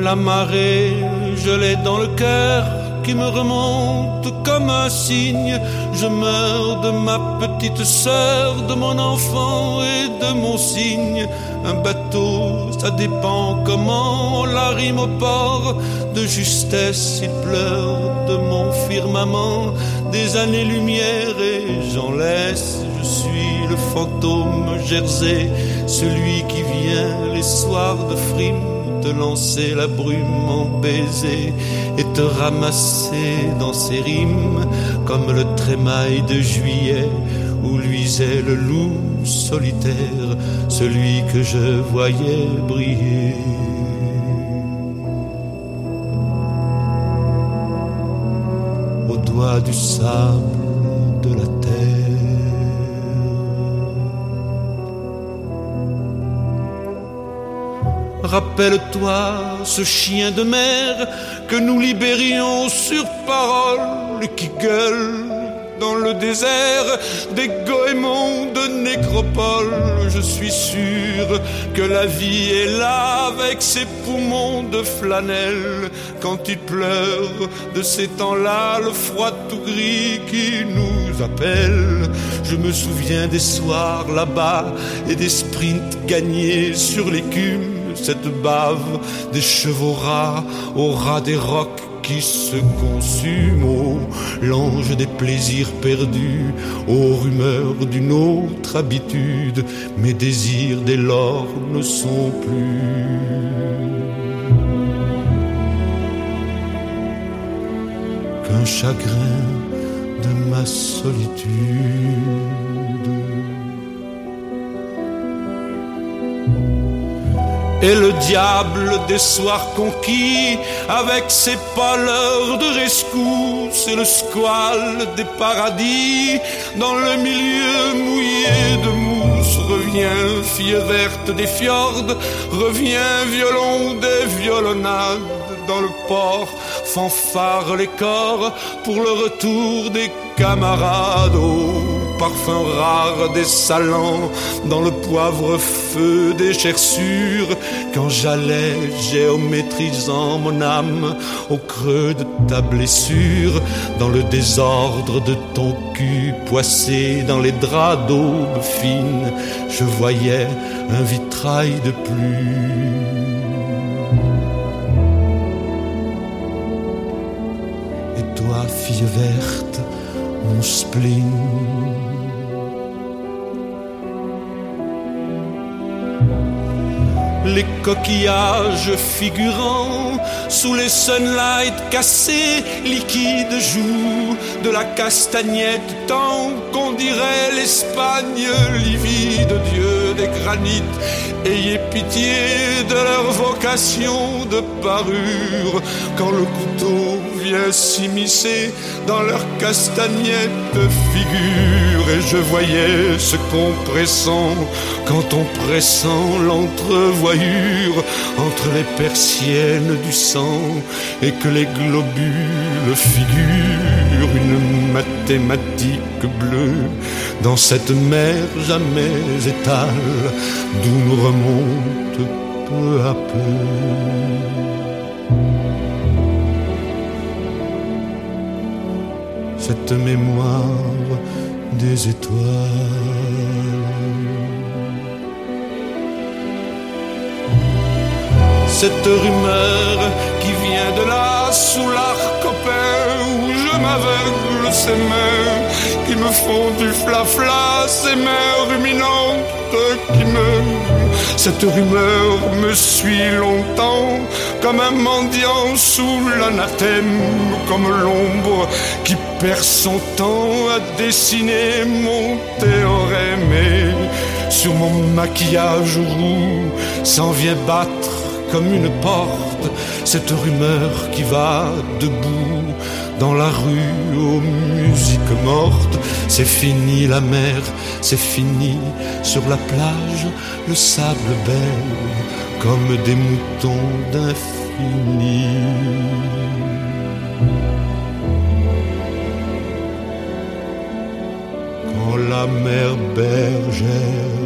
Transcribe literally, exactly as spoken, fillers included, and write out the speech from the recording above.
La marée, je l'ai dans le cœur qui me remonte comme un cygne. Je meurs de ma petite sœur, de mon enfant et de mon cygne. Un bateau, ça dépend comment on l'arrime au port. De justesse, il pleure de mon firmament des années-lumière et j'en laisse. Je suis le fantôme Jersey, celui qui vient les soirs de frime te lancer la brume en baiser et te ramasser dans ses rimes comme le trémail de juillet où luisait le loup solitaire, celui que je voyais briller. Au doigt du sable de la terre. Rappelle-toi ce chien de mer que nous libérions sur parole, qui gueule dans le désert des goémons de nécropole. Je suis sûr que la vie est là avec ses poumons de flanelle. Quand il pleure de ces temps-là, le froid tout gris qui nous appelle. Je me souviens des soirs là-bas et des sprints gagnés sur l'écume. Cette bave des chevaux rats au ras des rocs qui se consument. Oh, l'ange des plaisirs perdus, aux rumeurs d'une autre habitude. Mes désirs dès lors ne sont plus qu'un chagrin de ma solitude. Et le diable des soirs conquis, avec ses pâleurs de rescousse, et le squale des paradis, dans le milieu mouillé de mousse, revient fille verte des fjords, revient violon des violonnades, dans le port fanfare les corps, pour le retour des camarades. Au parfum rare des salants, dans le poivre feu des chersures, quand j'allais géométrisant mon âme au creux de ta blessure, dans le désordre de ton cul poissé dans les draps d'aube fine, je voyais un vitrail de plus. Et toi, fille verte, mon spleen, les coquillages figurant sous les sunlights cassés, liquides jouent de la castagnette, tant qu'on dirait l'Espagne livide. Dieu des granites, ayez pitié de leur vocation de parure, quand le couteau vient s'immiscer dans leur castagnette figure. Et je voyais ce compressant, quand on pressant l'entrevoyure entre les persiennes du sang, et que les globules figurent une mathématique bleue dans cette mer jamais étale, d'où nous remonte peu à peu cette mémoire des étoiles. Cette rumeur qui vient de là, sous l'arc copain, où je m'aveugle, ces mains qui me font du flafla, ces mains ruminantes qui me... Cette rumeur me suit longtemps, comme un mendiant sous l'anathème, comme l'ombre qui perd son temps à dessiner mon théorème. Et sur mon maquillage roux s'en vient battre comme une porte cette rumeur qui va debout dans la rue aux musiques mortes. C'est fini la mer, c'est fini sur la plage, le sable belle comme des moutons d'infini. Quand la mer bergère